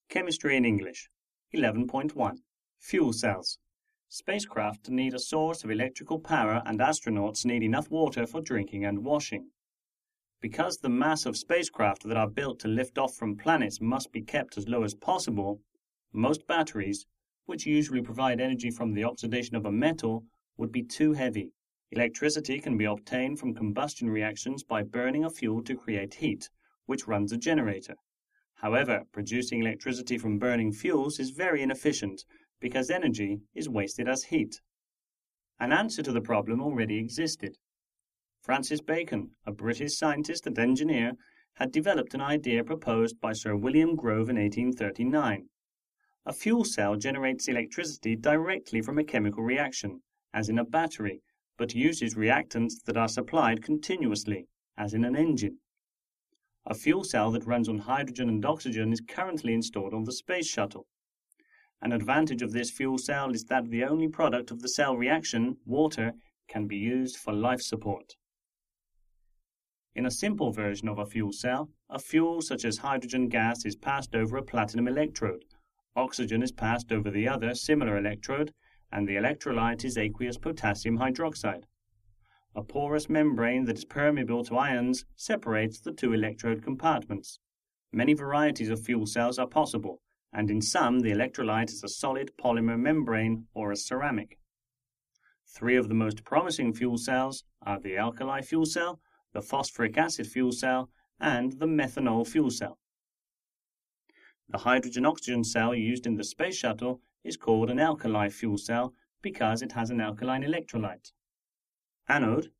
Chemistry in English. 11.1. Fuel cells. Spacecraft need a source of electrical power and astronauts need enough water for drinking and washing. Because the mass of spacecraft that are built to lift off from planets must be kept as low as possible, most batteries, which usually provide energy from the oxidation of a metal, would be too heavy. Electricity can be obtained from combustion reactions by burning a fuel to create heat, which runs a generator. However, producing electricity from burning fuels is very inefficient because energy is wasted as heat. An answer to the problem already existed. Francis Bacon, a British scientist and engineer, had developed an idea proposed by Sir William Grove in 1839. A fuel cell generates electricity directly from a chemical reaction, as in a battery, but uses reactants that are supplied continuously, as in an engine. A fuel cell that runs on hydrogen and oxygen is currently installed on the Space Shuttle. An advantage of this fuel cell is that the only product of the cell reaction, water, can be used for life support. In a simple version of a fuel cell, a fuel such as hydrogen gas is passed over a platinum electrode, oxygen is passed over the other similar electrode, and the electrolyte is aqueous potassium hydroxide. A porous membrane that is permeable to ions separates the two electrode compartments. Many varieties of fuel cells are possible, and in some the electrolyte is a solid polymer membrane or a ceramic. Three of the most promising fuel cells are the alkali fuel cell, the phosphoric acid fuel cell, and the methanol fuel cell. The hydrogen-oxygen cell used in the Space Shuttle is called an alkali fuel cell because it has an alkaline electrolyte. Anode,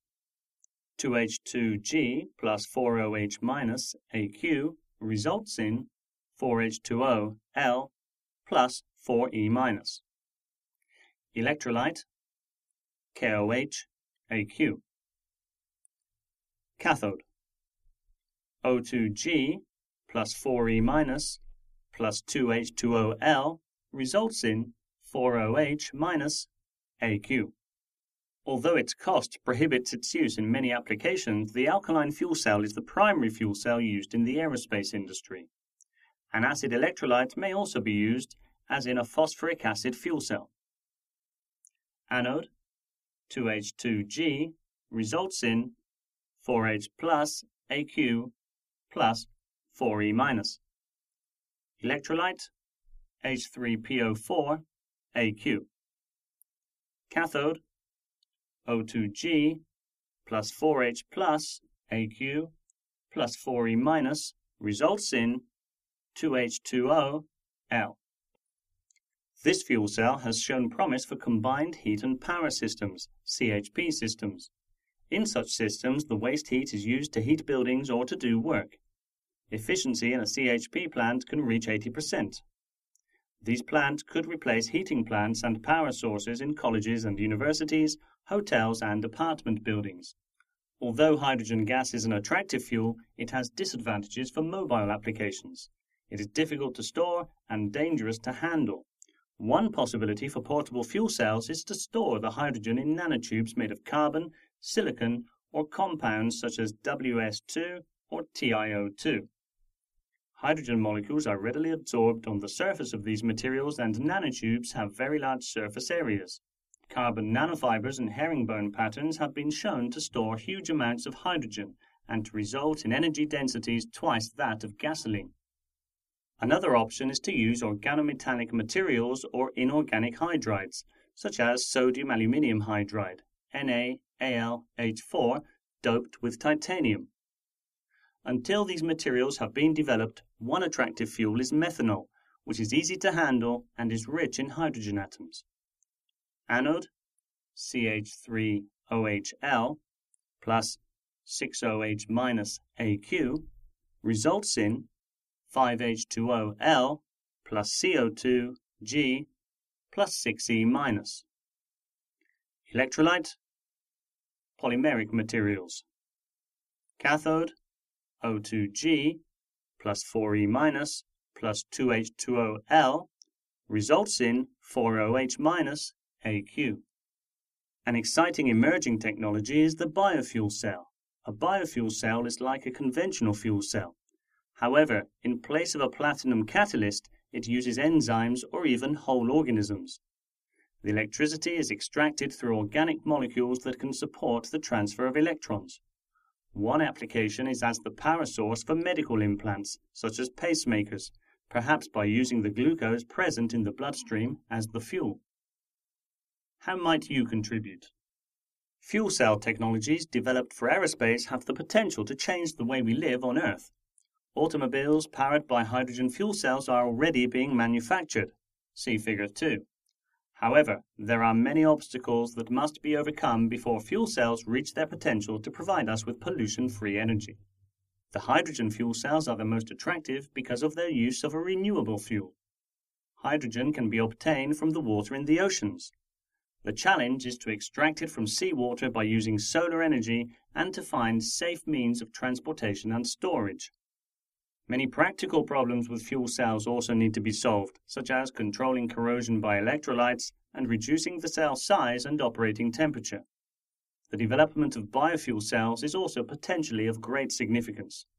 2H2G plus 4OH minus AQ, results in 4H2O L plus 4E minus. Electrolyte, KOH AQ. Cathode, O2G plus 4E minus plus 2H2OL results in 4OH minus AQ. Although its cost prohibits its use in many applications, the alkaline fuel cell is the primary fuel cell used in the aerospace industry. An acid electrolyte may also be used, as in a phosphoric acid fuel cell. Anode, 2H2G, results in 4H plus AQ plus 4E minus. Electrolyte, H3PO4 AQ. Cathode, O2G plus 4H plus AQ plus 4E minus results in 2H2O L. This fuel cell has shown promise for combined heat and power systems, CHP systems. In such systems, the waste heat is used to heat buildings or to do work. Efficiency in a CHP plant can reach 80%. These plants could replace heating plants and power sources in colleges and universities, hotels and apartment buildings. Although hydrogen gas is an attractive fuel, it has disadvantages for mobile applications. It is difficult to store and dangerous to handle. One possibility for portable fuel cells is to store the hydrogen in nanotubes made of carbon, silicon, or compounds such as WS2 or TiO2. Hydrogen molecules are readily absorbed on the surface of these materials and nanotubes have very large surface areas. Carbon nanofibers and herringbone patterns have been shown to store huge amounts of hydrogen and to result in energy densities twice that of gasoline. Another option is to use organometallic materials or inorganic hydrides, such as sodium aluminium hydride, NaAlH4, doped with titanium. Until these materials have been developed, one attractive fuel is methanol, which is easy to handle and is rich in hydrogen atoms. Anode, CH3OHL plus 6OH minus AQ, results in 5H2OL plus CO2G plus 6E minus. Electrolyte, polymeric materials. Cathode, O2G plus 4E minus plus 2H2OL results in 4OH minus AQ. An exciting emerging technology is the biofuel cell. A biofuel cell is like a conventional fuel cell. However, in place of a platinum catalyst, it uses enzymes or even whole organisms. The electricity is extracted through organic molecules that can support the transfer of electrons. One application is as the power source for medical implants, such as pacemakers, perhaps by using the glucose present in the bloodstream as the fuel. How might you contribute? Fuel cell technologies developed for aerospace have the potential to change the way we live on Earth. Automobiles powered by hydrogen fuel cells are already being manufactured. See Figure 2. However, there are many obstacles that must be overcome before fuel cells reach their potential to provide us with pollution-free energy. The hydrogen fuel cells are the most attractive because of their use of a renewable fuel. Hydrogen can be obtained from the water in the oceans. The challenge is to extract it from seawater by using solar energy and to find safe means of transportation and storage. Many practical problems with fuel cells also need to be solved, such as controlling corrosion by electrolytes and reducing the cell size and operating temperature. The development of biofuel cells is also potentially of great significance.